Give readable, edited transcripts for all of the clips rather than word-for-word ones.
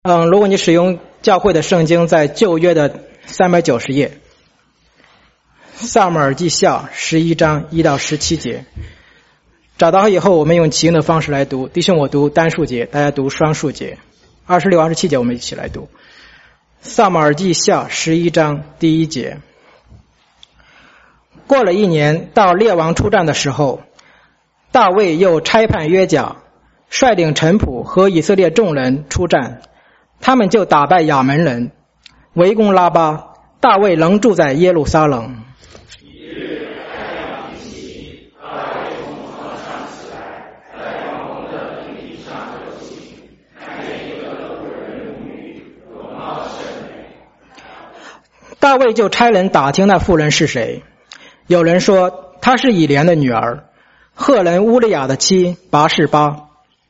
如果你使用教会的圣经，在旧约的390页，撒母耳记下11章1到17节，找到以后，我们用起音的方式来读。弟兄我读单数节，大家读双数节。26、27节我们一起来读。撒母耳记下11章第1节。过了1年，到列王出战的时候，大卫又差派约甲，率领臣仆和以色列众人出战，他们就打败亚门人，围攻拉巴。大卫仍住在耶路撒冷。大卫就差人打听那妇人是谁，有人说她是以莲的女儿，赫人乌利亚的妻拔示巴。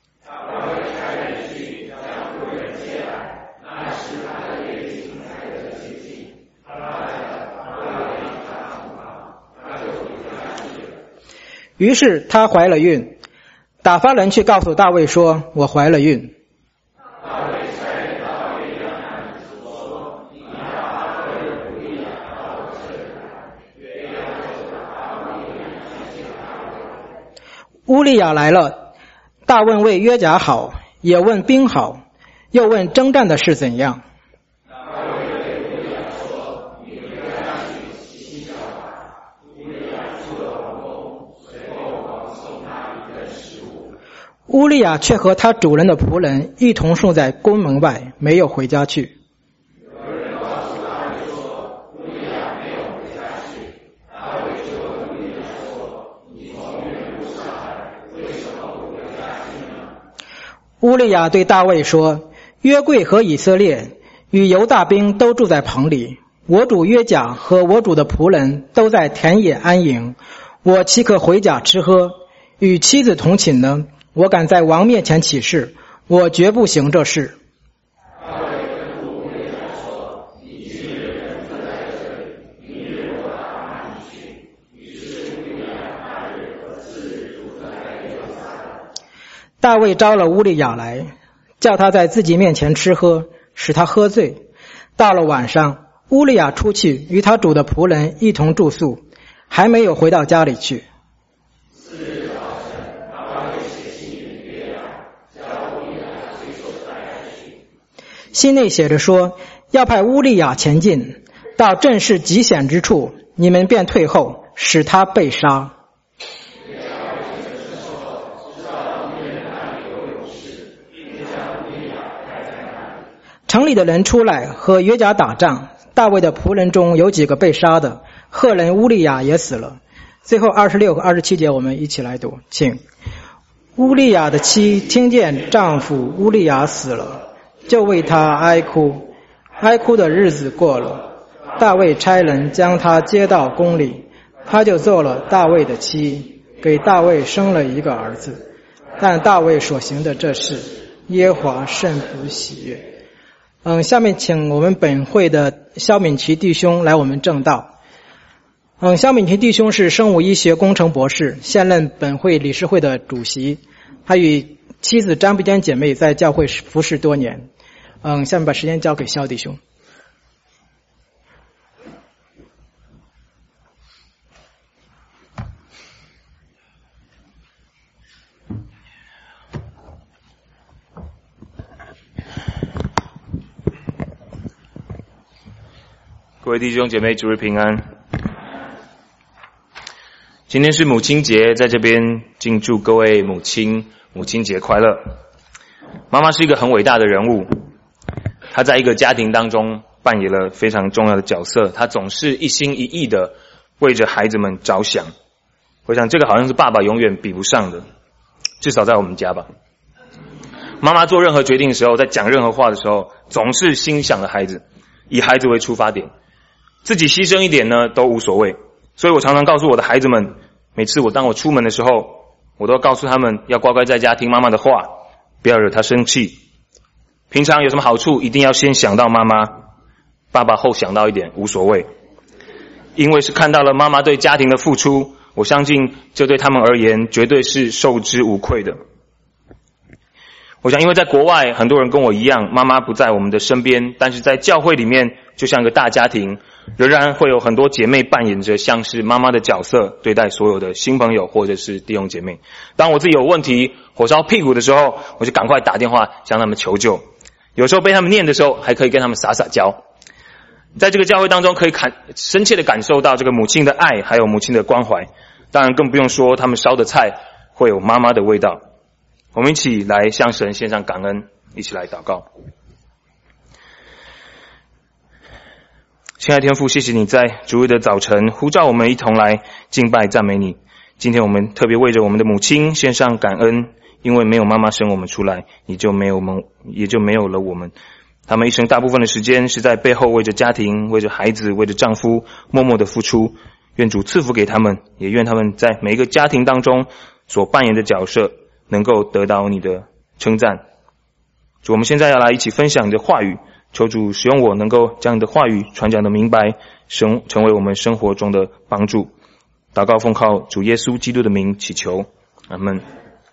于是她怀了孕，打发人去告诉大卫说，我怀了孕。乌利亚来了，大问为约甲好，也问兵好，又问征战的事怎样。乌利亚却和他主人的仆人一同送在宫门外，没有回家去。乌利亚对大卫说，约柜和以色列与犹大兵都住在棚里，我主约甲和我主的仆人都在田野安营，我岂可回家吃喝，与妻子同寝呢？我敢在王面前起誓，我绝不行这事。大卫招了乌利亚来，叫他在自己面前吃喝，使他喝醉。到了晚上，乌利亚出去与他主的仆人一同住宿，还没有回到家里去。信内写着说，要派乌利亚前进，到阵势极险之处，你们便退后，使他被杀。城里的人出来和约甲打仗，大卫的仆人中有几个被杀的，赫人乌利亚也死了。最后26和27节我们一起来读，请。乌利亚的妻听见丈夫乌利亚死了，就为他哀哭，哀哭的日子过了，大卫差人将他接到宫里，他就做了大卫的妻，给大卫生了一个儿子。但大卫所行的这事，耶和华甚不喜悦。下面请我们本会的肖敏琪弟兄来我们正道。肖敏琪弟兄是生物医学工程博士，现任本会理事会的主席，他与妻子张碧娟姐妹在教会服侍多年。下面把时间交给肖弟兄。 各位弟兄姐妹，主日平安。今天是母亲节，在这边敬祝各位母亲母亲节快乐。妈妈是一个很伟大的人物，她在一个家庭当中扮演了非常重要的角色，她总是一心一意的为着孩子们着想。我想这个好像是爸爸永远比不上的，至少在我们家吧。妈妈做任何决定的时候，在讲任何话的时候，总是心想着孩子，以孩子为出发点，自己牺牲一点呢都无所谓。所以我常常告诉我的孩子们，每次当我出门的时候，我都告诉他们要乖乖在家听妈妈的话，不要惹她生气。平常有什么好处，一定要先想到妈妈，爸爸后想到一点无所谓。因为是看到了妈妈对家庭的付出，我相信这对他们而言绝对是受之无愧的。 我想因为在国外很多人跟我一样，妈妈不在我们的身边，但是在教会里面就像个大家庭，仍然会有很多姐妹扮演着像是妈妈的角色，对待所有的新朋友或者是弟兄姐妹。当我自己有问题火烧屁股的时候，我就赶快打电话向他们求救，有时候被他们念的时候还可以跟他们撒撒娇。在这个教会当中可以深切的感受到这个母亲的爱还有母亲的关怀，当然更不用说他们烧的菜会有妈妈的味道。我们一起来向神献上感恩，一起来祷告。亲爱的天父，谢谢你在主日的早晨呼召我们一同来敬拜赞美你。今天我们特别为着我们的母亲献上感恩，因为没有妈妈生我们出来，也就没有了我们。他们一生大部分的时间是在背后为着家庭、为着孩子、为着丈夫默默的付出。愿主赐福给他们，也愿他们在每一个家庭当中所扮演的角色能够得到你的称赞。主，我们现在要来一起分享你的话语，求主使用我能够将你的话语传讲的明白，成为我们生活中的帮助。祷告奉靠主耶稣基督的名祈求，阿们。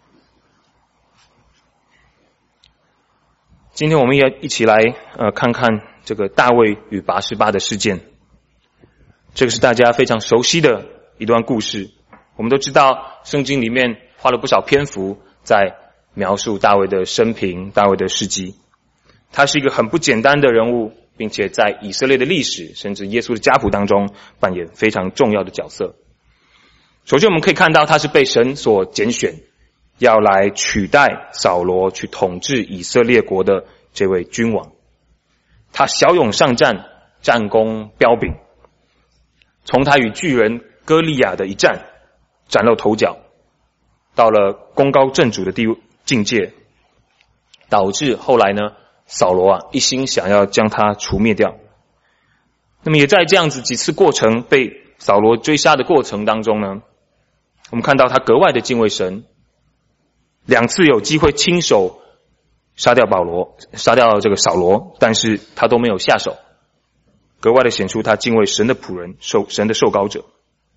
今天我们也一起来看看这个大卫与拔示巴的事件。这个是大家非常熟悉的一段故事，我们都知道圣经里面花了不少篇幅在描述大卫的生平、大卫的事迹。他是一个很不简单的人物，并且在以色列的历史甚至耶稣的家谱当中扮演非常重要的角色。首先我们可以看到他是被神所拣选，要来取代扫罗去统治以色列国的这位君王。他骁勇上战，战功彪炳，从他与巨人歌利亚的一战崭露头角，到了功高震主的境界，导致后来呢，扫罗一心想要将他除灭掉。那么也在这样子几次过程被扫罗追杀的过程当中呢，我们看到他格外的敬畏神，2次有机会亲手杀掉这个扫罗，但是他都没有下手，格外的显出他敬畏神的仆人，神的受膏者。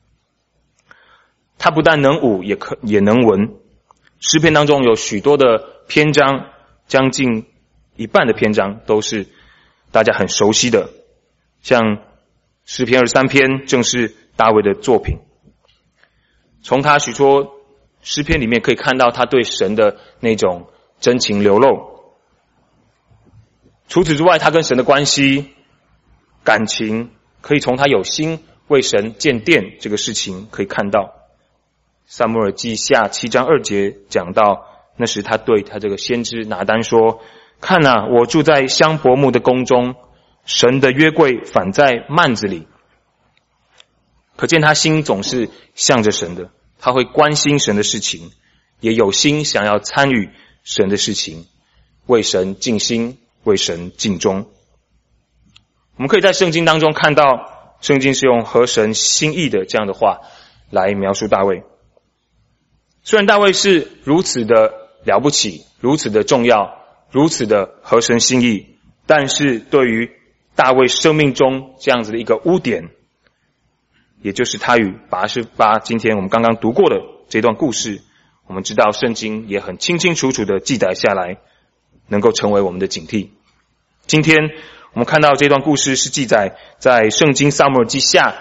他不但能武，也能文。诗篇当中有许多的篇章，将近一半的篇章都是大家很熟悉的，像诗篇23篇正是大卫的作品。从他许多诗篇里面可以看到他对神的那种真情流露。除此之外，他跟神的关系、感情，可以从他有心为神建殿这个事情可以看到。撒母耳记下7章2节讲到，那时他对他这个先知拿单说，看啊，我住在香柏木的宫中，神的约柜反在幔子里。可见他心总是向着神的，他会关心神的事情，也有心想要参与神的事情，为神尽心，为神尽忠。我们可以在圣经当中看到，圣经是用合神心意的这样的话来描述大卫。虽然大卫是如此的了不起，如此的重要，如此的合神心意，但是对于大卫生命中这样子的一个污点，也就是他与拔示巴今天我们刚刚读过的这段故事，我们知道圣经也很清清楚楚的记载下来，能够成为我们的警惕。今天我们看到这段故事是记载在圣经撒母耳记下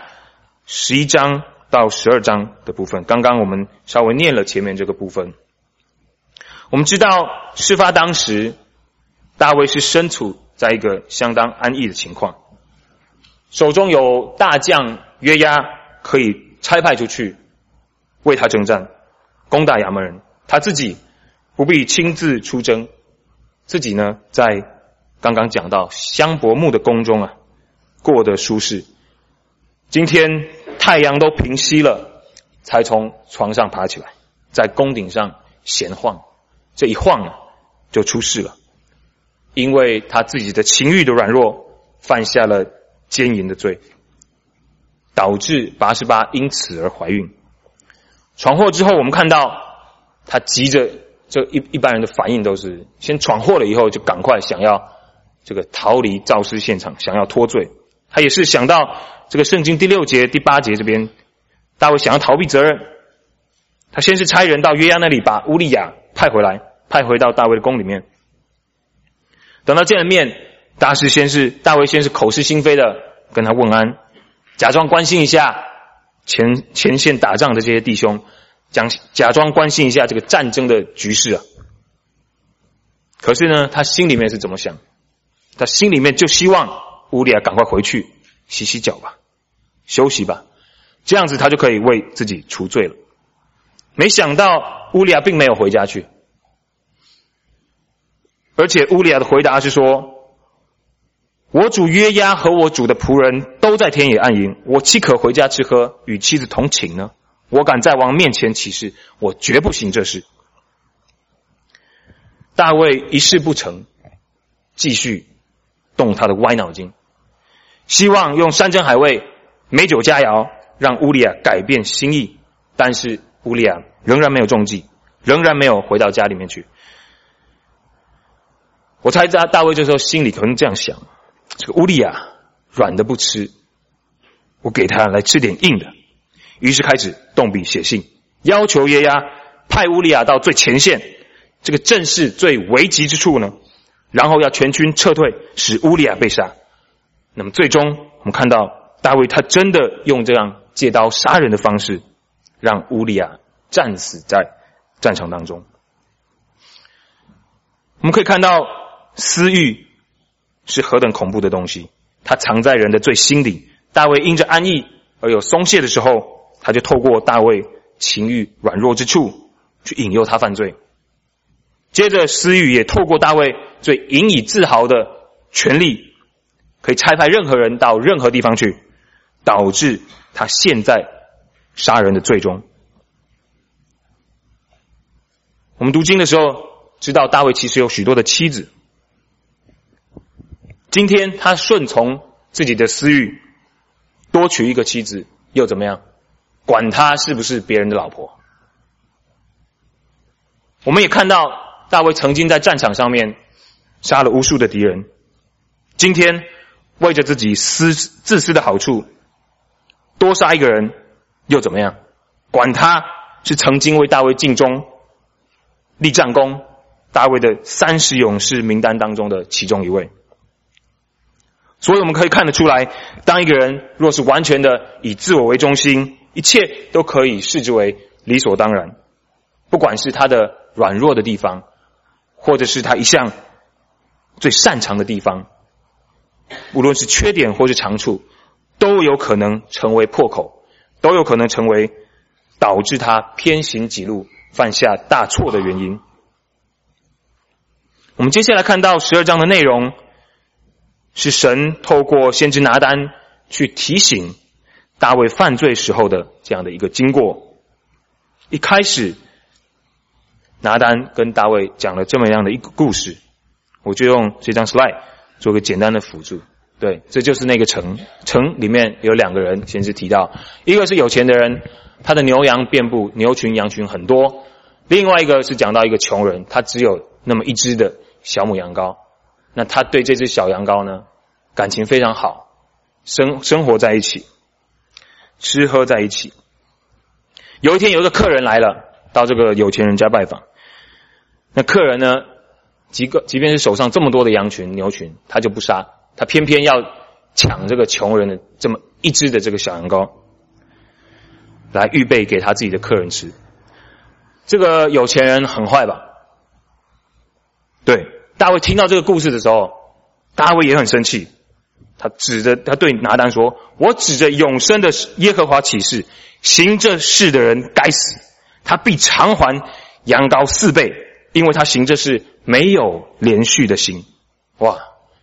11章到12章的部分，刚刚我们稍微念了前面这个部分。我们知道事发当时大卫是身处在一个相当安逸的情况，手中有大将约押可以差派出去为他征战，攻打亚扪人，他自己不必亲自出征，自己呢在刚刚讲到香柏木的宫中过得舒适。今天太阳都平息了，才从床上爬起来，在宫顶上闲晃，这一晃就出事了，因为他自己的情欲的软弱，犯下了奸淫的罪，导致拔示巴因此而怀孕。闯祸之后，我们看到他急着，这一般人的反应都是先闯祸了以后就赶快想要这个逃离肇事现场，想要脱罪。他也是想到这个圣经第6节第8节这边，大卫想要逃避责任，他先是差人到约押那里把乌利亚派回来， 派回到大卫的宫里面。等到见了面，大卫先是口是心非的跟他问安，假装关心一下前线打仗的这些弟兄，假装关心一下这个战争的局势啊。可是呢，他心里面是怎么想？他心里面就希望乌利亚赶快回去洗洗脚吧，休息吧，这样子他就可以为自己除罪了。没想到乌利亚并没有回家去，而且乌利亚的回答是说，我主约押和我主的仆人都在田野安营，我岂可回家吃喝，与妻子同寝呢？我敢在王面前起誓，我绝不行这事。大卫一事不成，继续动他的歪脑筋，希望用山珍海味、美酒佳肴让乌利亚改变心意，但是乌利亚仍然没有中计，仍然没有回到家里面去。我猜大卫这时候心里可能这样想，这个乌利亚软的不吃，我给他来吃点硬的。于是开始动笔写信，要求约押派乌利亚到最前线，这个阵势最危急之处呢，然后要全军撤退，使乌利亚被杀。那么最终我们看到大卫他真的用这样借刀杀人的方式，让乌利亚战死在战场当中。我们可以看到私欲是何等恐怖的东西，它藏在人的最心里。大卫因着安逸而有松懈的时候，他就透过大卫情欲软弱之处去引诱他犯罪。接着私欲也透过大卫最引以自豪的权力，可以差派任何人到任何地方去，导致他陷在杀人的罪中。我们读经的时候知道大卫其实有许多的妻子，今天他顺从自己的私欲，多娶一个妻子又怎么样？管他是不是别人的老婆。我们也看到大卫曾经在战场上面杀了无数的敌人，今天为着自己自私的好处多杀一个人又怎么样？管他是曾经为大卫尽忠立战功，大卫的30勇士名单当中的其中一位。所以我们可以看得出来，当一个人若是完全的以自我为中心，一切都可以视之为理所当然，不管是他的软弱的地方，或者是他一向最擅长的地方，无论是缺点或是长处，都有可能成为破口，都有可能成为导致他偏行己路犯下大错的原因。我们接下来看到12章的内容，是神透过先知拿单去提醒大卫犯罪时候的这样的一个经过。一开始拿单跟大卫讲了这么样的一个故事，我就用这张 slide 做个简单的辅助。对，这就是那个城里面有2个人，先是提到，一个是有钱的人，他的牛羊遍布，牛群羊群很多；另外一个是讲到一个穷人，他只有那么一只的小母羊羔，那他对这只小羊羔呢感情非常好，生活在一起，吃喝在一起。有一天有一个客人来了，到这个有钱人家拜访，那客人呢即便是手上这么多的羊群牛群，他就不杀，他偏偏要抢这个穷人的这么一只的这个小羊羔来预备给他自己的客人吃。这个有钱人很坏吧？对，大卫听到这个故事的时候，大卫也很生气，他对拿单说，我指着永生的耶和华起誓，行这事的人该死，他必偿还羊羔4倍，因为他行这事没有连续的心。哇，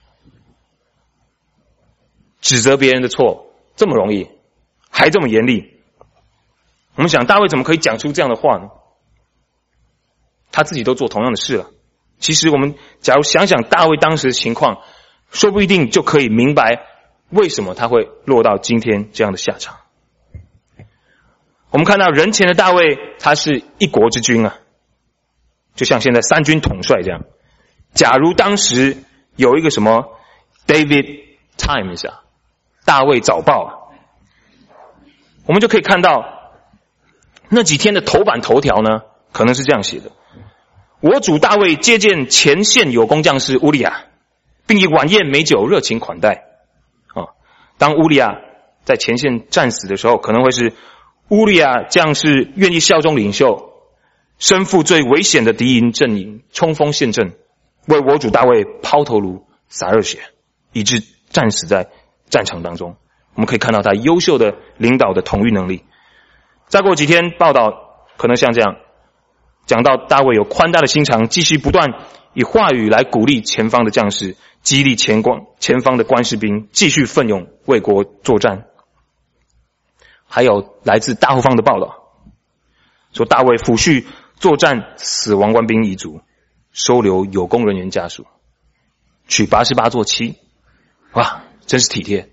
指责别人的错这么容易，还这么严厉。我们想大卫怎么可以讲出这样的话呢？他自己都做同样的事了。其实我们假如想想大卫当时的情况，说不一定就可以明白为什么他会落到今天这样的下场。我们看到人前的大卫，他是一国之君啊，就像现在3军统帅这样。假如当时有一个什么 David Times 啊，大卫早报啊，我们就可以看到那几天的头版头条呢，可能是这样写的： 我主大卫接见前线有功将士乌利亚，并以晚宴美酒热情款待。当乌利亚在前线战死的时候，可能会是乌利亚将士愿意效忠领袖，身负最危险的敌营阵营，冲锋陷阵，为我主大卫抛头颅洒热血，以致战死在战场当中。我们可以看到他优秀的领导的统御能力。再过几天报道可能像这样讲到，大卫有宽大的心肠，继续不断以话语来鼓励前方的将士，激励前方的官士兵继续奋勇为国作战。还有来自大后方的报道说，大卫抚恤作战死亡官兵遗族，收留有功人员家属，娶88做妻。哇，真是体贴。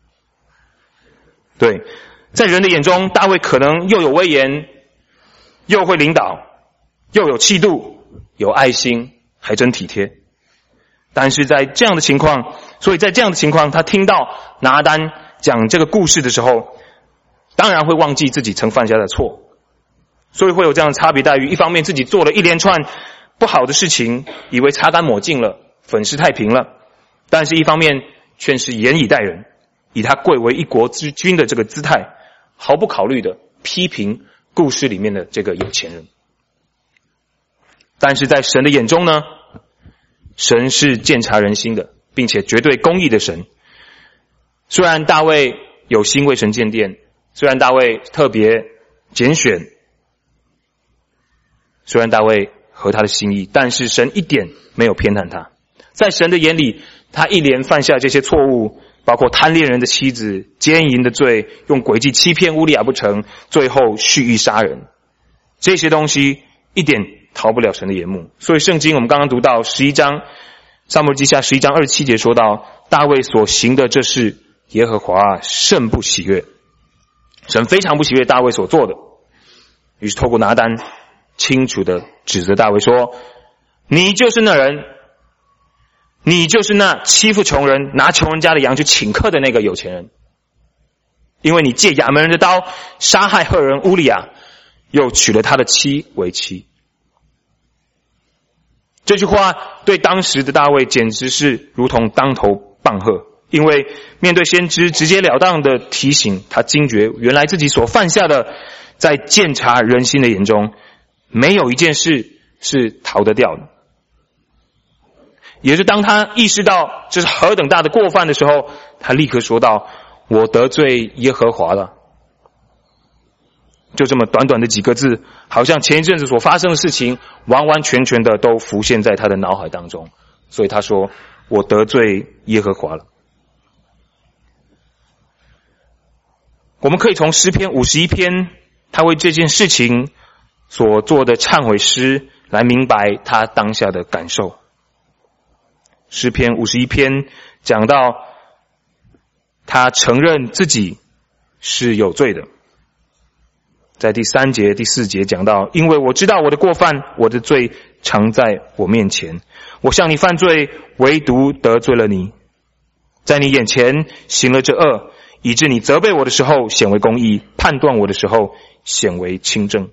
对，在人的眼中，大卫可能又有威严，又会领导，又有气度，有爱心，还真体贴。但是在这样的情况，他听到拿单讲这个故事的时候，当然会忘记自己曾犯下的错，所以会有这样的差别待遇。一方面自己做了一连串不好的事情，以为擦干抹净了，粉饰太平了，但是一方面却是严以待人，以他贵为一国之君的这个姿态，毫不考虑的批评故事里面的这个有钱人。但是在神的眼中呢，神是鉴察人心的，并且绝对公义的神。虽然大卫有心为神建殿，虽然大卫特别拣选，虽然大卫合他的心意，但是神一点没有偏袒他。在神的眼里，他一连犯下这些错误，包括贪恋人的妻子、奸淫的罪，用诡计欺骗乌利亚不成，最后蓄意杀人，这些东西一点逃不了神的眼目。所以圣经我们刚刚读到11章，撒母耳记下11章27节说到，大卫所行的这事，耶和华甚不喜悦。神非常不喜悦大卫所做的，于是透过拿单清楚的指责大卫说，你就是那人，你就是那欺负穷人，拿穷人家的羊去请客的那个有钱人，因为你借亚扪人的刀杀害赫人乌利亚，又娶了他的妻为妻。这句话对当时的大卫简直是如同当头棒喝，因为面对先知直截了当的提醒，他惊觉原来自己所犯下的，在鉴察人心的眼中，没有一件事是逃得掉的。也是当他意识到这是何等大的过犯的时候，他立刻说道，我得罪耶和华了。就这么短短的几个字，好像前一阵子所发生的事情完完全全的都浮现在他的脑海当中。所以他说，我得罪耶和华了。我们可以从诗篇51篇他为这件事情所做的忏悔诗来明白他当下的感受。诗篇51篇讲到他承认自己是有罪的，在第3节第4节讲到，因为我知道我的过犯，我的罪常在我面前，我向你犯罪，唯独得罪了你，在你眼前行了这恶，以致你责备我的时候显为公义，判断我的时候显为清正。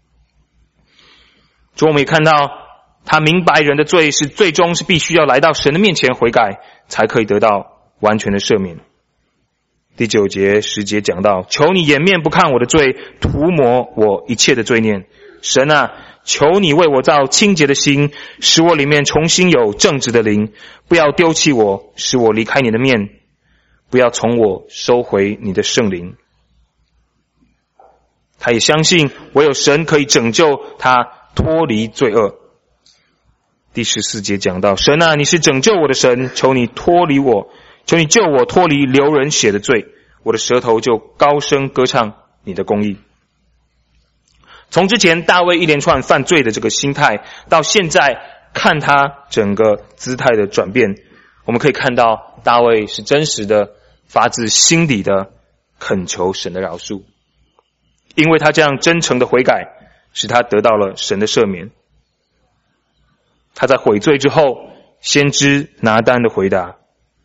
所以我们也看到他明白人的罪是最终是必须要来到神的面前悔改，才可以得到完全的赦免。第9节10节讲到，求你掩面不看我的罪，涂抹我一切的罪孽。神啊，求你为我造清洁的心，使我里面重新有正直的灵，不要丢弃我，使我离开你的面，不要从我收回你的圣灵。他也相信唯有神可以拯救他脱离罪恶。第14节讲到，神啊，你是拯救我的神，求你救我脱离流人血的罪，我的舌头就高声歌唱你的公义。从之前大卫一连串犯罪的这个心态，到现在看他整个姿态的转变，我们可以看到大卫是真实的发自心底的恳求神的饶恕，因为他这样真诚的悔改，使他得到了神的赦免。他在悔罪之后，先知拿单的回答，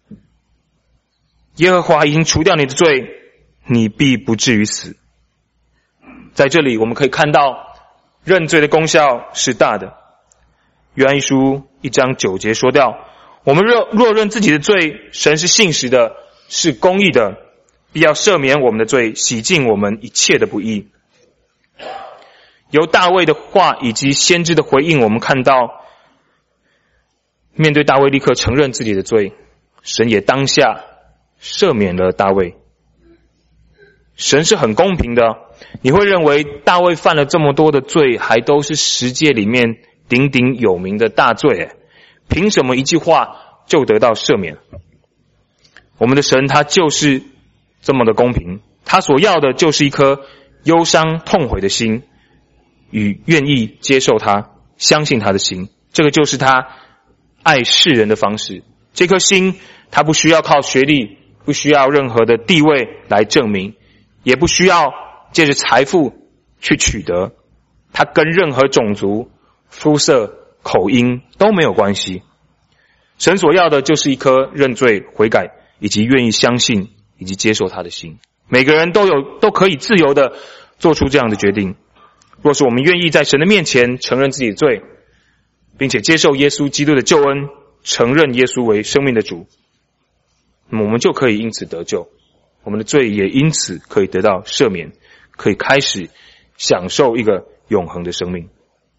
耶和华已经除掉你的罪，你必不至于死。在这里我们可以看到认罪的功效是大的。 约翰一书1章9节说到，我们若认自己的罪，神是信实的，是公义的，必要赦免我们的罪，洗净我们一切的不义。由大卫的话以及先知的回应，我们看到面对大卫立刻承认自己的罪，神也当下赦免了大卫。神是很公平的，你会认为大卫犯了这么多的罪，还都是十诫里面鼎鼎有名的大罪，凭什么一句话就得到赦免？我们的神他就是这么的公平，他所要的就是一颗忧伤痛悔的心，与愿意接受他相信他的心，这个就是他爱世人的方式。这颗心他不需要靠学历，不需要任何的地位来证明，也不需要借着财富去取得，他跟任何种族、肤色、口音都没有关系。神所要的就是一颗认罪悔改以及愿意相信以及接受他的心。每个人都可以自由的做出这样的决定。若是我们愿意在神的面前承认自己的罪，并且接受耶稣基督的救恩，承认耶稣为生命的主，那么我们就可以因此得救，我们的罪也因此可以得到赦免，可以开始享受一个永恒的生命。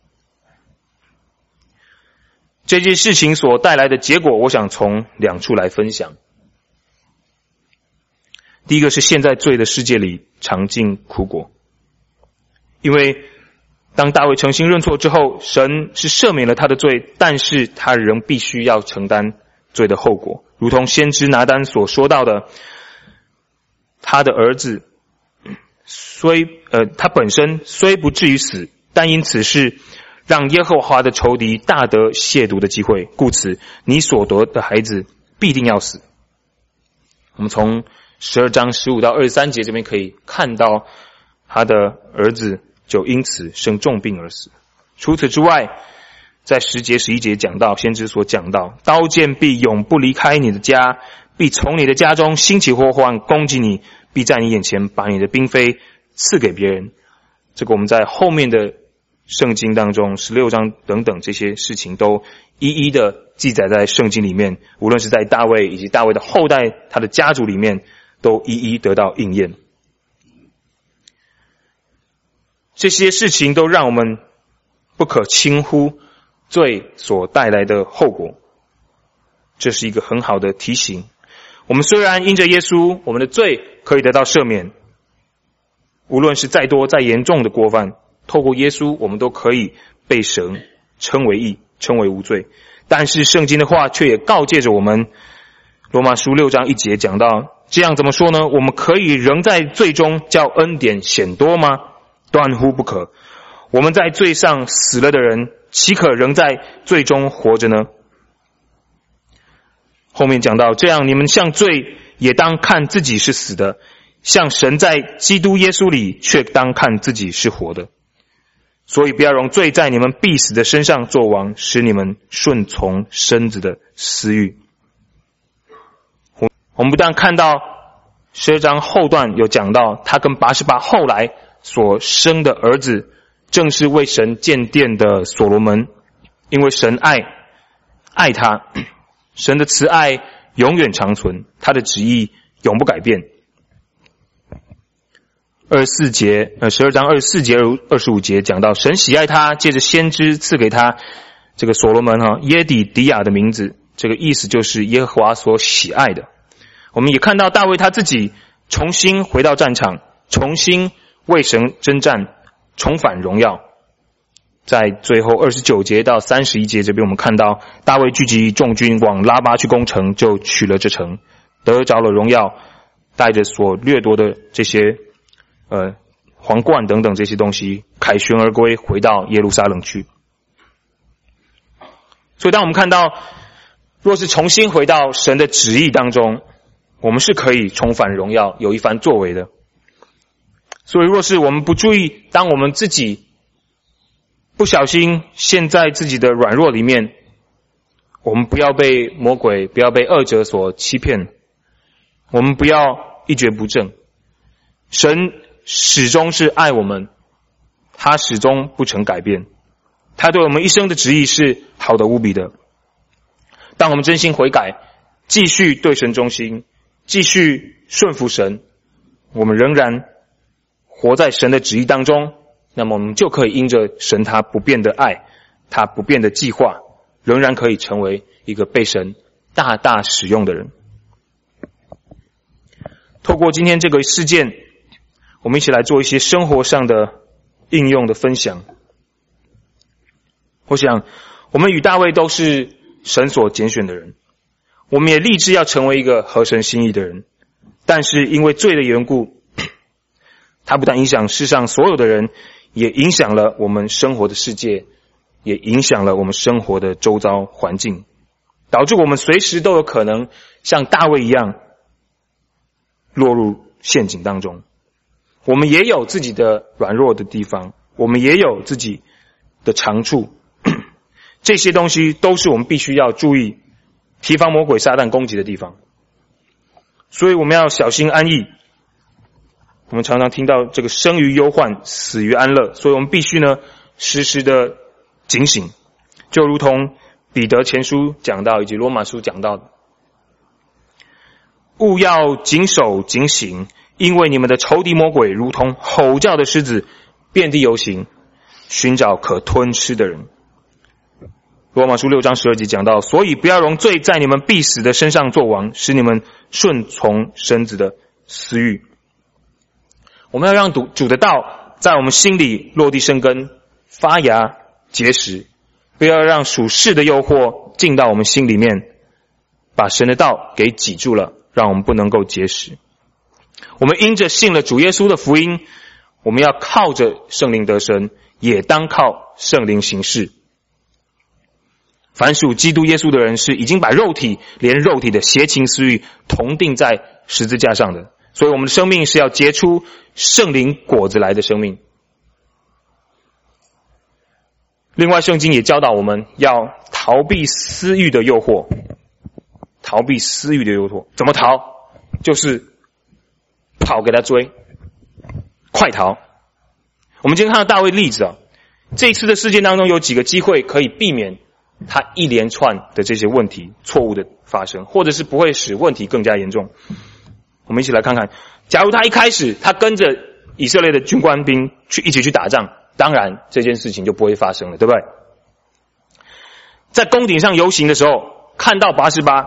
这件事情所带来的结果，我想从2处来分享。第一个是现在罪的世界里尝尽苦果，因为当大卫诚心认错之后，神是赦免了他的罪，但是他仍必须要承担罪的后果，如同先知拿单所说到的，他的儿子他本身虽不至于死，但因此是让耶和华的仇敌大得亵渎的机会，故此你所得的孩子必定要死。我们从12章15到23节这边可以看到，他的儿子就因此生重病而死。除此之外，在10节11节讲到，先知所讲到，刀剑必永不离开你的家，必从你的家中兴起祸患攻击你，必在你眼前把你的嫔妃赐给别人。这个我们在后面的圣经当中16章等等这些事情都一一的记载在圣经里面，无论是在大卫以及大卫的后代他的家族里面，都一一得到应验。这些事情都让我们不可轻忽罪所带来的后果，这是一个很好的提醒。我们虽然因着耶稣，我们的罪可以得到赦免，无论是再多再严重的过犯，透过耶稣我们都可以被神称为义，称为无罪。但是圣经的话却也告诫着我们，罗马书6章1节讲到，这样怎么说呢？我们可以仍在罪中叫恩典显多吗？断乎不可。我们在罪上死了的人，岂可仍在罪中活着呢？后面讲到，这样你们向罪也当看自己是死的，像神在基督耶稣里却当看自己是活的。所以不要容罪在你们必死的身上作王，使你们顺从身子的私欲。我们不但看到12章后段有讲到，他跟拔示巴后来所生的儿子正是为神建殿的所罗门，因为神爱他，神的慈爱永远长存，他的旨意永不改变。12章24节25节讲到，神喜爱他，借着先知赐给他这个所罗门耶底迪亚的名字，这个意思就是耶和华所喜爱的。我们也看到大卫他自己重新回到战场，重新为神征战，重返荣耀。在最后29节到31节这边，我们看到大卫聚集众军往拉巴去攻城，就取了这城，得着了荣耀，带着所掠夺的这些皇冠等等这些东西，凯旋而归，回到耶路撒冷去。所以当我们看到，若是重新回到神的旨意当中，我们是可以重返荣耀，有一番作为的。所以若是我们不注意，当我们自己不小心陷在自己的软弱里面，我们不要被魔鬼，不要被恶者所欺骗，我们不要一蹶不振。神始终是爱我们，他始终不曾改变。 他对我们一生的旨意是好的无比的。当我们真心悔改，继续对神忠心，继续顺服神，我们仍然活在神的旨意当中，那么我们就可以因着神他不变的爱，他不变的计划，仍然可以成为一个被神大大使用的人。透过今天这个事件，我们一起来做一些生活上的应用的分享。我想我们与大卫都是神所拣选的人，我们也立志要成为一个合神心意的人，但是因为罪的缘故，它不但影响世上所有的人，也影响了我们生活的世界，也影响了我们生活的周遭环境，导致我们随时都有可能像大卫一样落入陷阱当中。我们也有自己的软弱的地方，我们也有自己的长处，这些东西都是我们必须要注意，提防魔鬼撒旦攻击的地方。所以我们要小心安逸。我们常常听到这个生于忧患，死于安乐，所以我们必须呢时时的警醒，就如同彼得前书讲到以及罗马书讲到的，务要谨守警醒，因为你们的仇敌魔鬼如同吼叫的狮子，遍地游行，寻找可吞吃的人。罗马书6章12节讲到，所以不要容罪在你们必死的身上作王，使你们顺从身子的私欲。我们要让主的道在我们心里落地生根，发芽结实，不要让属世的诱惑进到我们心里面，把神的道给挤住了，让我们不能够结实。我们因着信了主耶稣的福音，我们要靠着圣灵得生，也当靠圣灵行事。凡属基督耶稣的人，是已经把肉体连肉体的邪情私欲同定在十字架上的，所以我们的生命是要结出圣灵果子来的生命。另外圣经也教导我们要逃避私欲的诱惑。逃避私欲的诱惑怎么逃？就是跑给他追，快逃。我们今天看到大卫例子啊，这一次的事件当中有几个机会可以避免他一连串的这些问题错误的发生，或者是不会使问题更加严重。我们一起来看看，假如他一开始他跟着以色列的军官兵一起去打仗，当然这件事情就不会发生了，对不对？在宫顶上游行的时候，看到拔示巴，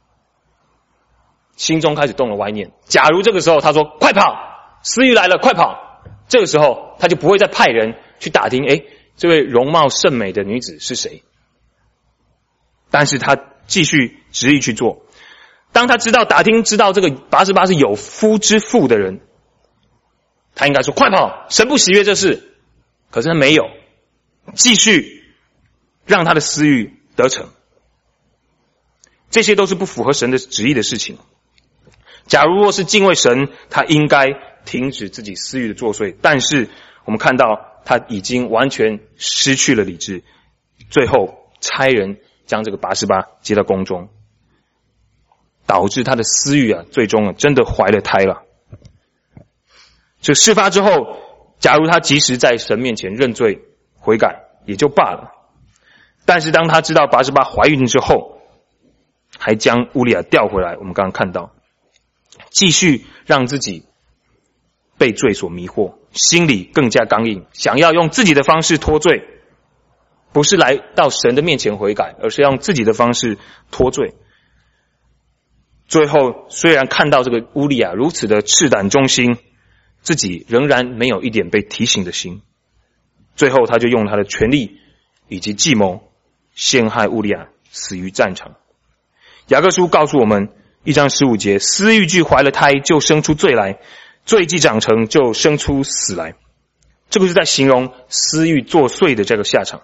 心中开始动了歪念。假如这个时候他说快跑，私欲来了，快跑，这个时候他就不会再派人去打听这位容貌甚美的女子是谁。但是他继续执意去做。当他知道这个拔示巴是有夫之妇的人，他应该说快跑，神不喜悦这事。可是他没有，继续让他的私欲得逞。这些都是不符合神的旨意的事情。假如若是敬畏神，他应该停止自己私欲的作祟，但是我们看到他已经完全失去了理智，最后差人将这个拔示巴接到宫中，导致他的私欲最终真的怀了胎了。这事发之后，假如他及时在神面前认罪悔改也就罢了，但是当他知道拔示巴怀孕之后，还将乌利亚调回来，我们刚刚看到继续让自己被罪所迷惑，心里更加刚硬，想要用自己的方式脱罪，不是来到神的面前悔改，而是要用自己的方式脱罪。最后虽然看到这个乌利亚如此的赤胆忠心，自己仍然没有一点被提醒的心，最后他就用他的权力以及计谋陷害乌利亚死于战场。雅各书告诉我们1章15节，私欲既怀了胎，就生出罪来，罪既长成，就生出死来。这个是在形容私欲作祟的这个下场。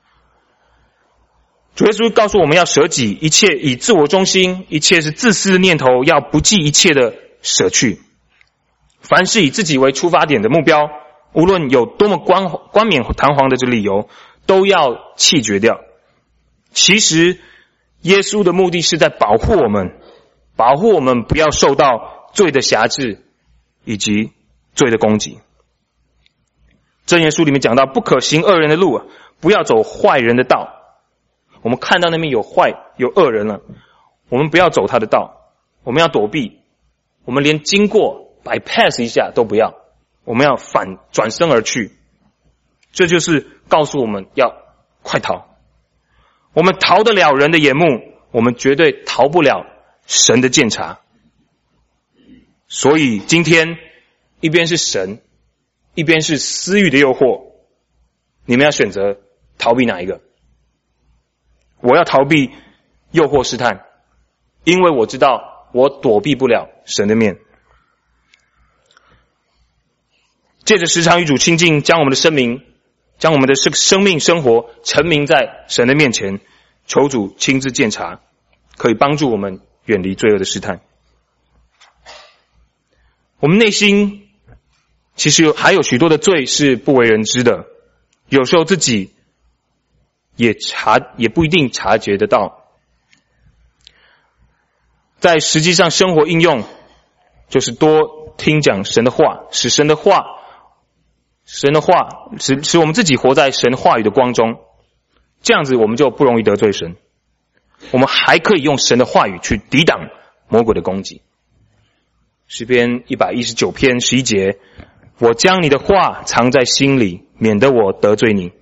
主耶稣告诉我们要舍己，一切以自我中心，一切是自私的念头要不计一切的舍去。凡是以自己为出发点的目标，无论有多么冠冕堂皇的这理由，都要弃绝掉。其实耶稣的目的是在保护我们不要受到罪的辖制以及罪的攻击。 箴言书里面讲到，不可行恶人的路，不要走坏人的道。我们看到那边有恶人了，我们不要走他的道，我们要躲避，我们连经过 bypass 一下都不要，我们要转身而去。这就是告诉我们要快逃。我们逃得了人的眼目，我们绝对逃不了神的鉴察。所以今天一边是神，一边是私欲的诱惑，你们要选择逃避哪一个？我要逃避诱惑试探，因为我知道我躲避不了神的面。借着时常与主亲近，将我们的生命生活陈明在神的面前，求主亲自鉴察，可以帮助我们远离罪恶的试探。我们内心其实还有许多的罪是不为人知的，有时候自己也不一定察觉得到。在实际上生活应用，就是多听讲神的话，使我们自己活在神话语的光中，这样子我们就不容易得罪神。我们还可以用神的话语去抵挡魔鬼的攻击。诗篇119篇11节，我将你的话藏在心里，免得我得罪你。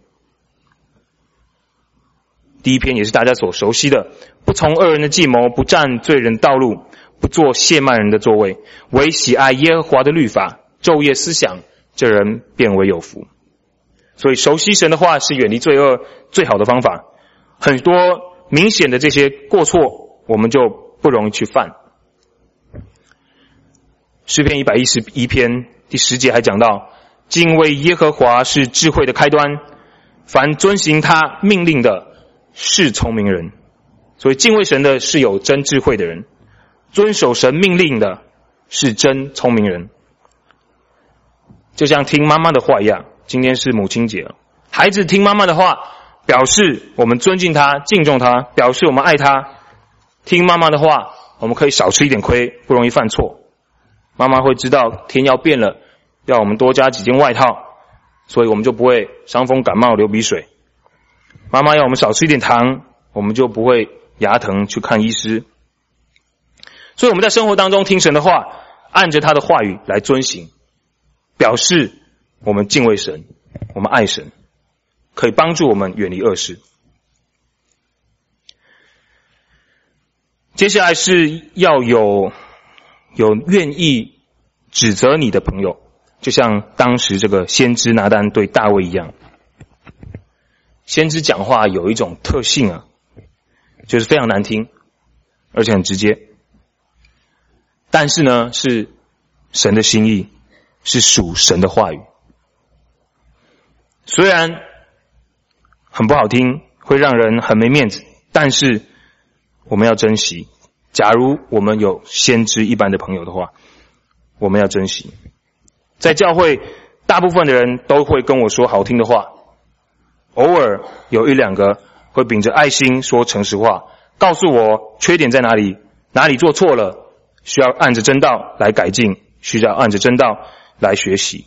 第一篇也是大家所熟悉的，不从恶人的计谋，不占罪人道路，不做亵慢人的座位，唯喜爱耶和华的律法，昼夜思想，这人便为有福。所以熟悉神的话是远离罪恶最好的方法。很多明显的这些过错，我们就不容易去犯。诗篇111篇第10节还讲到，敬畏耶和华是智慧的开端，凡遵行他命令的是聪明人。所以敬畏神的是有真智慧的人，遵守神命令的是真聪明人。就像听妈妈的话一样，今天是母亲节，孩子听妈妈的话，表示我们尊敬他、敬重他，表示我们爱他。听妈妈的话，我们可以少吃一点亏，不容易犯错。妈妈会知道天要变了，要我们多加几件外套，所以我们就不会伤风感冒流鼻水。妈妈要我们少吃一点糖，我们就不会牙疼去看医师。所以我们在生活当中听神的话，按着他的话语来遵行，表示我们敬畏神，我们爱神，可以帮助我们远离恶事。接下来是要有愿意指责你的朋友，就像当时这个先知拿单对大卫一样。先知讲话有一种特性啊，就是非常难听，而且很直接。但是呢，是神的心意，是属神的话语。虽然很不好听，会让人很没面子，但是我们要珍惜。假如我们有先知一般的朋友的话，我们要珍惜。在教会，大部分的人都会跟我说好听的话，偶尔有一两个会秉着爱心说诚实话，告诉我缺点在哪里，哪里做错了，需要按着真道来改进，需要按着真道来学习。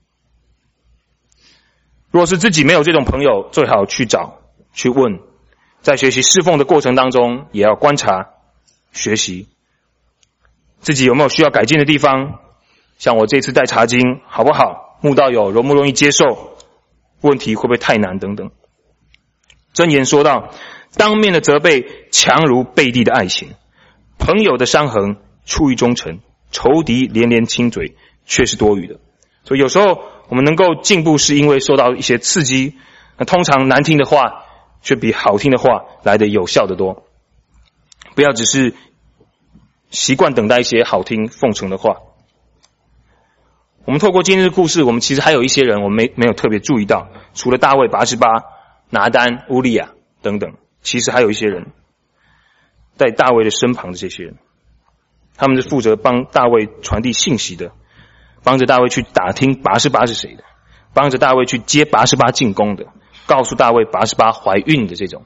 若是自己没有这种朋友，最好去找去问，在学习侍奉的过程当中也要观察学习自己有没有需要改进的地方，像我这次带查经好不好，慕道友容不容易接受，问题会不会太难等等。箴言说到，当面的责备强如背地的爱情，朋友的伤痕出于忠诚，仇敌连连亲嘴却是多余的。所以有时候我们能够进步，是因为受到一些刺激，那通常难听的话却比好听的话来得有效得多。不要只是习惯等待一些好听奉承的话。我们透过今日的故事，我们其实还有一些人我们没有特别注意到，除了大卫、拔示巴、拿单、乌利亚等等，其实还有一些人在大卫的身旁的这些人，他们是负责帮大卫传递信息的，帮着大卫去打听拔示巴是谁的，帮着大卫去接拔示巴进宫的，告诉大卫拔示巴怀孕的这种，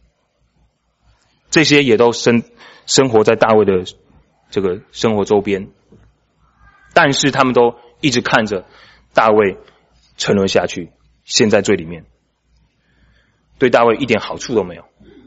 这些也都生活在大卫的这个生活周边，但是他们都一直看着大卫沉沦下去，陷在罪里面，对大卫一点好处都没有。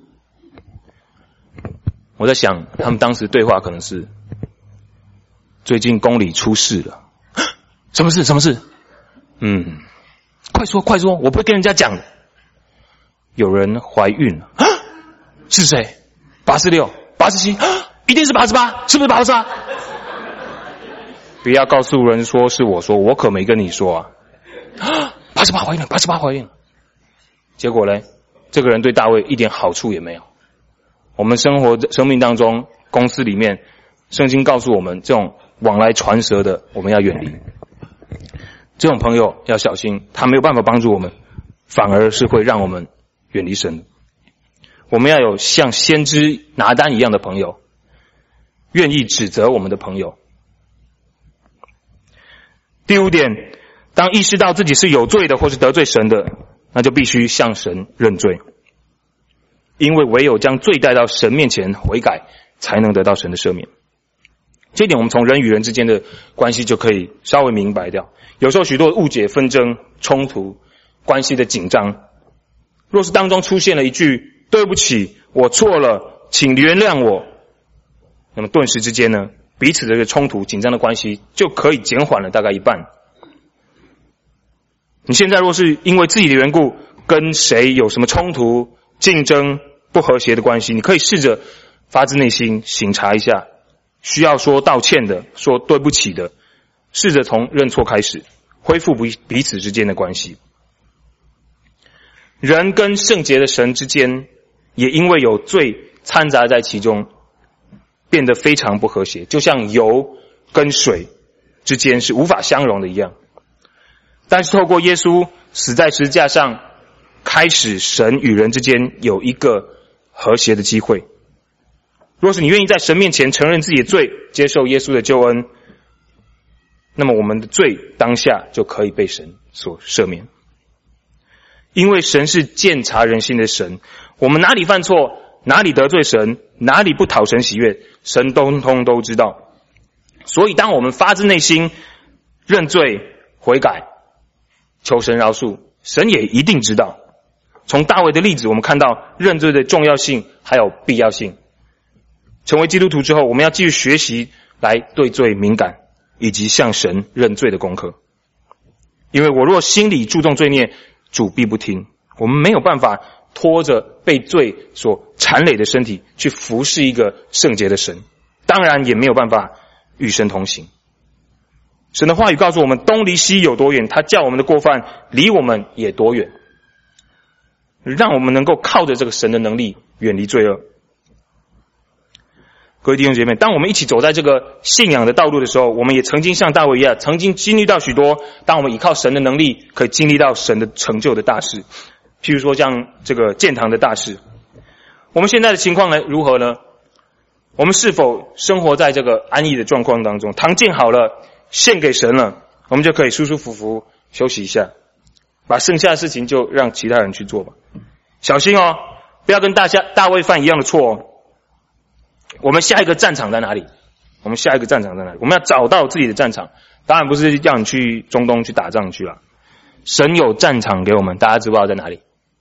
我在想，他们当时对话可能是：最近宫里出事了。什么事？什么事？快说快说，我不会跟人家讲的。有人怀孕了。是谁？86、87，一定是88，是不是88？不要告诉人说是我说，我可没跟你说啊。88怀孕了，88怀孕了。结果呢，这个人对大卫一点好处也没有。我们生命当中，公司里面，圣经告诉我们，这种往来传舌的，我们要远离。这种朋友要小心，他没有办法帮助我们，反而是会让我们远离神的。我们要有像先知拿单一样的朋友，愿意指责我们的朋友。第5点，当意识到自己是有罪的或是得罪神的，那就必须向神认罪，因为唯有将罪带到神面前悔改，才能得到神的赦免。这一点我们从人与人之间的关系就可以稍微明白掉。有时候许多误解、纷争、冲突、关系的紧张，若是当中出现了一句对不起，我错了，请原谅我，那么顿时之间呢，彼此的这个冲突紧张的关系就可以减缓了大概一半。你现在若是因为自己的缘故跟谁有什么冲突、竞争、不和谐的关系，你可以试着发自内心省察一下，需要说道歉的，说对不起的，试着从认错开始，恢复彼此之间的关系。人跟圣洁的神之间也因为有罪掺杂在其中，变得非常不和谐，就像油跟水之间是无法相容的一样。但是透过耶稣死在十字架上，开始神与人之间有一个和谐的机会。若是你愿意在神面前承认自己的罪，接受耶稣的救恩，那么我们的罪当下就可以被神所赦免。因为神是鉴察人心的神，我们哪里犯错，哪里得罪神，哪里不讨神喜悦，神通通都知道。所以当我们发自内心认罪悔改，求神饶恕，神也一定知道。从大卫的例子我们看到认罪的重要性还有必要性。成为基督徒之后，我们要继续学习来对罪敏感，以及向神认罪的功课。因为我若心里注重罪孽，主必不听。我们没有办法拖着被罪所缠累的身体去服侍一个圣洁的神，当然也没有办法与神同行。神的话语告诉我们，东离西有多远，他叫我们的过犯离我们也多远，让我们能够靠着这个神的能力远离罪恶。各位弟兄姐妹，当我们一起走在这个信仰的道路的时候，我们也曾经像大卫一样，曾经经历到许多当我们依靠神的能力可以经历到神的成就的大事，譬如说像这个建堂的大事。我们现在的情况呢如何呢？我们是否生活在这个安逸的状况当中？堂建好了，献给神了，我们就可以舒舒服服休息一下，把剩下的事情就让其他人去做吧。小心哦，不要跟大卫犯一样的错哦。我们下一个战场在哪里？我们要找到自己的战场，当然不是叫你去中东去打仗去了。神有战场给我们，大家知不知道在哪里？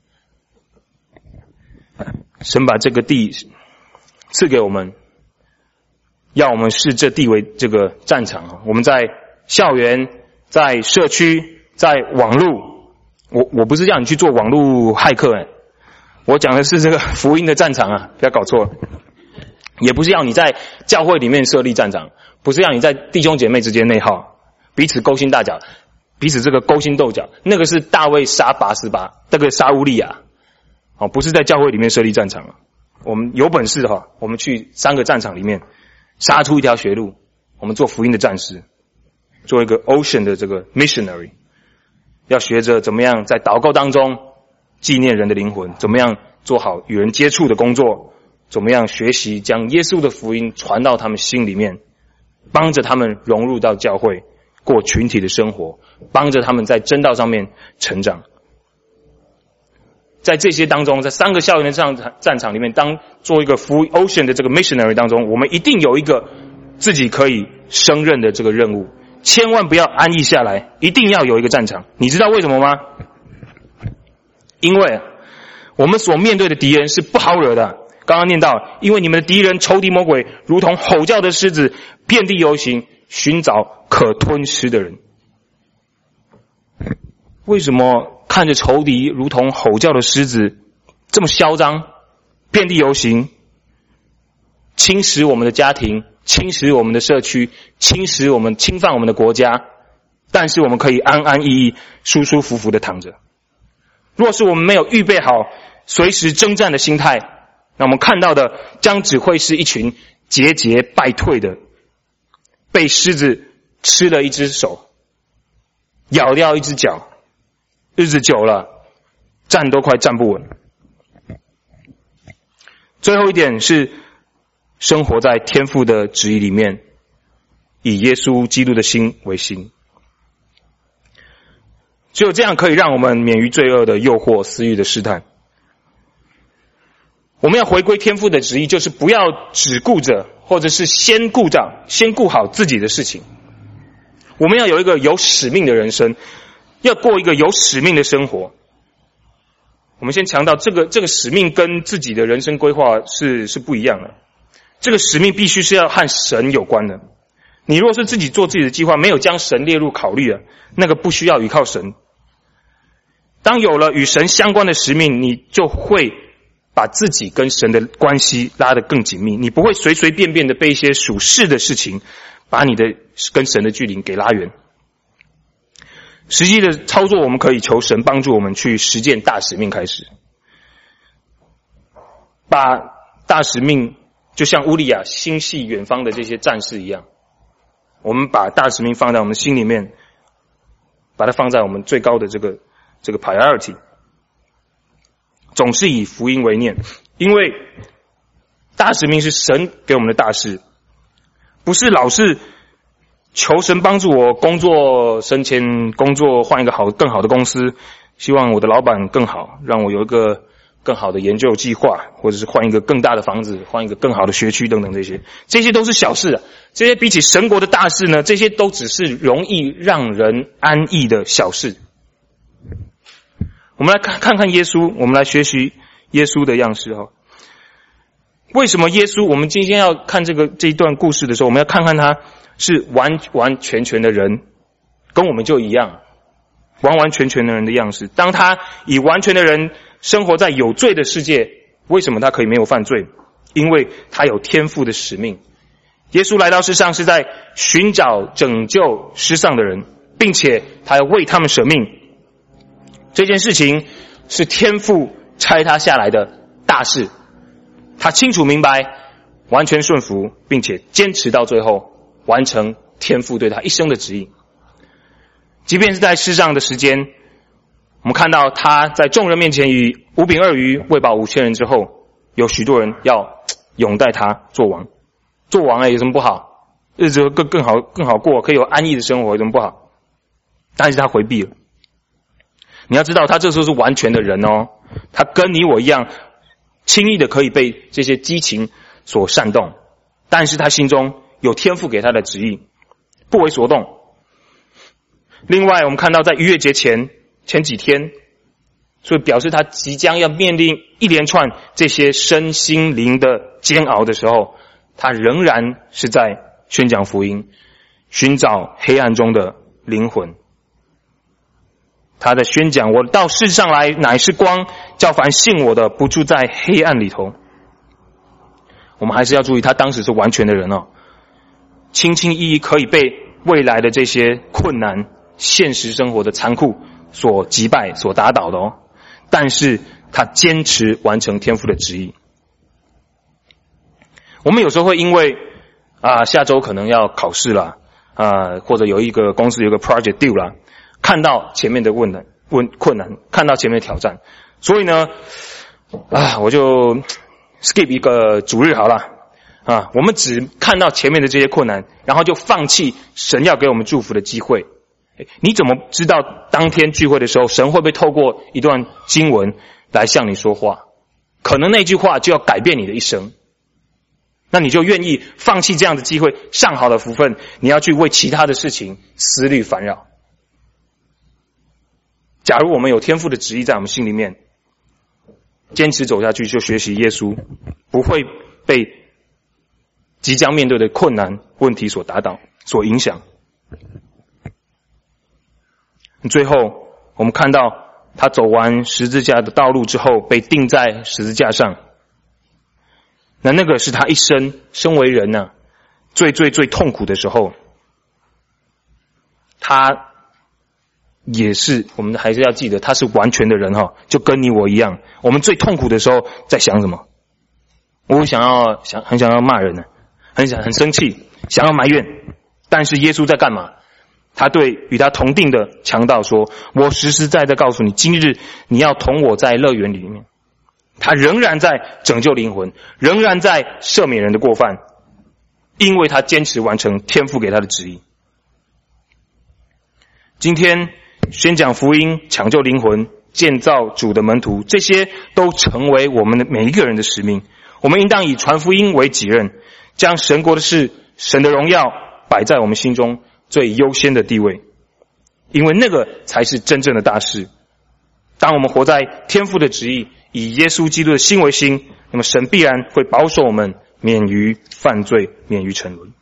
神把这个地赐给我们，要我们视这地为这个战场。我们在校园，在社区，在网络，我不是叫你去做网络骇客，我讲的是这个福音的战场啊，不要搞错了。也不是要你在教会里面设立战场，不是要你在弟兄姐妹之间内耗，彼此勾心大角，彼此这个勾心斗角，那个是大卫杀拔示巴，这个杀乌利亚，不是在教会里面设立战场。我们有本事的话，我们去3个战场里面杀出一条血路，我们做福音的战士，做一个 ocean 的这个 missionary， 要学着怎么样在祷告当中纪念人的灵魂，怎么样做好与人接触的工作，怎么样学习将耶稣的福音传到他们心里面，帮着他们融入到教会，过群体的生活，帮着他们在真道上面成长。在这些当中，在3个校园的战场里面，当做一个福音 ocean 的这个 missionary 当中，我们一定有一个自己可以胜任的这个任务， 千万不要安逸下来，一定要有一个战场。你知道为什么吗？因为我们所面对的敌人是不好惹的。刚刚念到，因为你们的敌人仇敌魔鬼如同吼叫的狮子，遍地游行，寻找可吞吃的人。为什么看着仇敌如同吼叫的狮子这么嚣张，遍地游行，侵蚀我们的家庭，侵蚀我们的社区，侵犯我们的国家，但是我们可以安安逸逸舒舒服服的躺着。若是我们没有预备好随时征战的心态，那我们看到的将只会是一群节节败退的，被狮子吃了一只手，咬掉一只脚，日子久了站都快站不稳。最后一点是生活在天父的旨意里面，以耶稣基督的心为心。只有这样可以让我们免于罪恶的诱惑、私欲的试探。我们要回归天父的旨意，就是不要只顾着，或者是先顾好自己的事情。我们要有一个有使命的人生，要过一个有使命的生活。我们先强调这个使命跟自己的人生规划是不一样的。这个使命必须是要和神有关的。你若是自己做自己的计划，没有将神列入考虑啊，那个不需要依靠神。当有了与神相关的使命，你就会把自己跟神的关系拉得更紧密，你不会随随便便的被一些属世的事情把你的跟神的距离给拉远。实际的操作，我们可以求神帮助我们去实践大使命开始。把大使命就像乌利亚心系远方的这些战士一样，我们把大使命放在我们心里面，把它放在我们最高的这个 priority， 总是以福音为念，因为大使命是神给我们的大事，不是老是求神帮助我工作升迁，工作换一个更好的公司，希望我的老板更好，让我有一个更好的研究计划，或者是换一个更大的房子，换一个更好的学区等等，这些都是小事啊。这些比起神国的大事呢，这些都只是容易让人安逸的小事。我们来看看耶稣，我们来学习耶稣的样式哈。为什么耶稣？我们今天要看这一段故事的时候，我们要看看他是完完全全的人，跟我们就一样，完完全全的人的样式。当他以完全的人生活在有罪的世界，为什么他可以没有犯罪？因为他有天父的使命。耶稣来到世上是在寻找拯救失丧的人，并且他要为他们舍命。这件事情是天父差他下来的大事，他清楚明白，完全顺服，并且坚持到最后，完成天父对他一生的旨意。即便是在世上的时间，我们看到他在众人面前以5饼2鱼喂饱5000人之后，有许多人要拥戴他做王。做王有什么不好？日子更好过，可以有安逸的生活，有什么不好？但是他回避了。你要知道，他这时候是完全的人哦，他跟你我一样，轻易的可以被这些激情所煽动，但是他心中有天父给他的旨意，不为所动。另外，我们看到在逾越节前几天，所以表示他即将要面临一连串这些身心灵的煎熬的时候，他仍然是在宣讲福音，寻找黑暗中的灵魂。他在宣讲，我到世上来乃是光，叫凡信我的不住在黑暗里头。我们还是要注意，他当时是完全的人哦，轻轻易易可以被未来的这些困难、现实生活的残酷所击败、所打倒的哦。但是他坚持完成天父的旨意。我们有时候会因为下周可能要考试了或者有一个公司有个 project due 了，看到前面的困难，看到前面的挑战，所以呢我就 skip 一个主日好了我们只看到前面的这些困难，然后就放弃神要给我们祝福的机会。你怎么知道当天聚会的时候，神会不会透过一段经文来向你说话？可能那句话就要改变你的一生。 那你就愿意放弃这样的机会，上好的福分，你要去为其他的事情思虑烦扰。假如我们有天父的旨意在我们心里面，坚持走下去，就学习耶稣，不会被即将面对的困难问题所打倒、所影响。最后我们看到他走完十字架的道路之后，被钉在十字架上，那个是他一生身为人最痛苦的时候。他也是，我们还是要记得，他是完全的人就跟你我一样。我们最痛苦的时候在想什么？我很想要骂人很生气，想要埋怨。但是耶稣在干嘛？他对与他同定的强盗说，我实实在在告诉你，今日你要同我在乐园里面。他仍然在拯救灵魂，仍然在赦免人的过犯，因为他坚持完成天父给他的旨意。今天宣讲福音、抢救灵魂、建造主的门徒，这些都成为我们的每一个人的使命。我们应当以传福音为己任，将神国的事、神的荣耀摆在我们心中最优先的地位，因为那个才是真正的大事。当我们活在天父的旨意，以耶稣基督的心为心，那么神必然会保守我们免于犯罪，免于沉沦。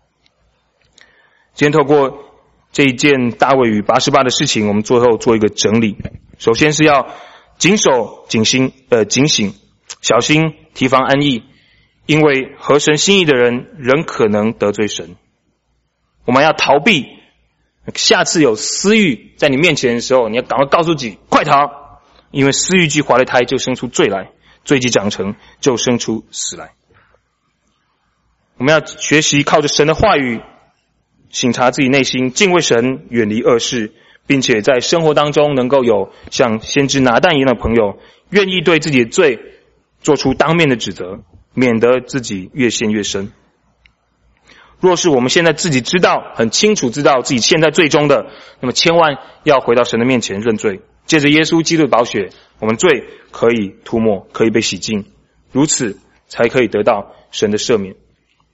今天透过这一件大卫与拔示巴的事情，我们最后做一个整理。首先是要谨守警醒，小心提防安逸，因为合神心意的人仍可能得罪神。我们要逃避，下次有私欲在你面前的时候，你要赶快告诉自己快逃，因为私欲既怀了胎，就生出罪来，罪既长成，就生出死来。我们要学习靠着神的话语省察自己内心，敬畏神，远离恶事，并且在生活当中能够有像先知拿但一样的朋友，愿意对自己的罪做出当面的指责，免得自己越陷越深。若是我们现在自己知道，很清楚知道自己陷在罪中的，那么千万要回到神的面前认罪，借着耶稣基督的宝血，我们罪可以涂抹，可以被洗净，如此才可以得到神的赦免。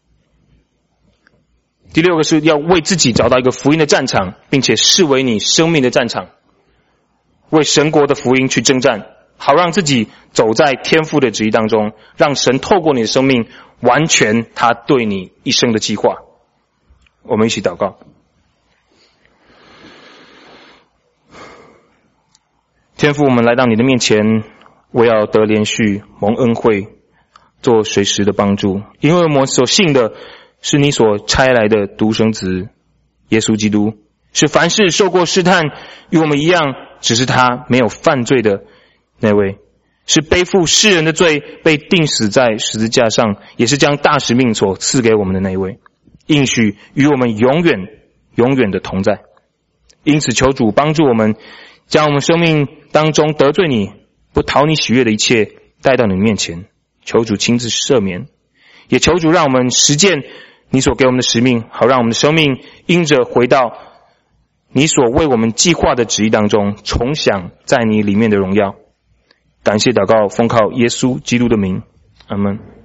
第六个是要为自己找到一个福音的战场，并且视为你生命的战场，为神国的福音去征战，好让自己走在天父的旨意当中，让神透过你的生命完全他对你一生的计划。我们一起祷告。天父，我们来到你的面前，我要得连续蒙恩惠，做随时的帮助，因为我们所信的是你所差来的独生子耶稣基督，是凡事受过试探与我们一样，只是他没有犯罪的那位，是背负世人的罪被钉死在十字架上，也是将大使命所赐给我们的那位，应许与我们永远的同在。因此求主帮助我们，将我们生命当中得罪你、不讨你喜悦的一切带到你面前，求主亲自赦免，也求主让我们实践你所给我们的使命，好让我们的生命因着回到你所为我们计划的旨意当中，重享在你里面的荣耀。感谢祷告，奉靠耶稣基督的名，阿们。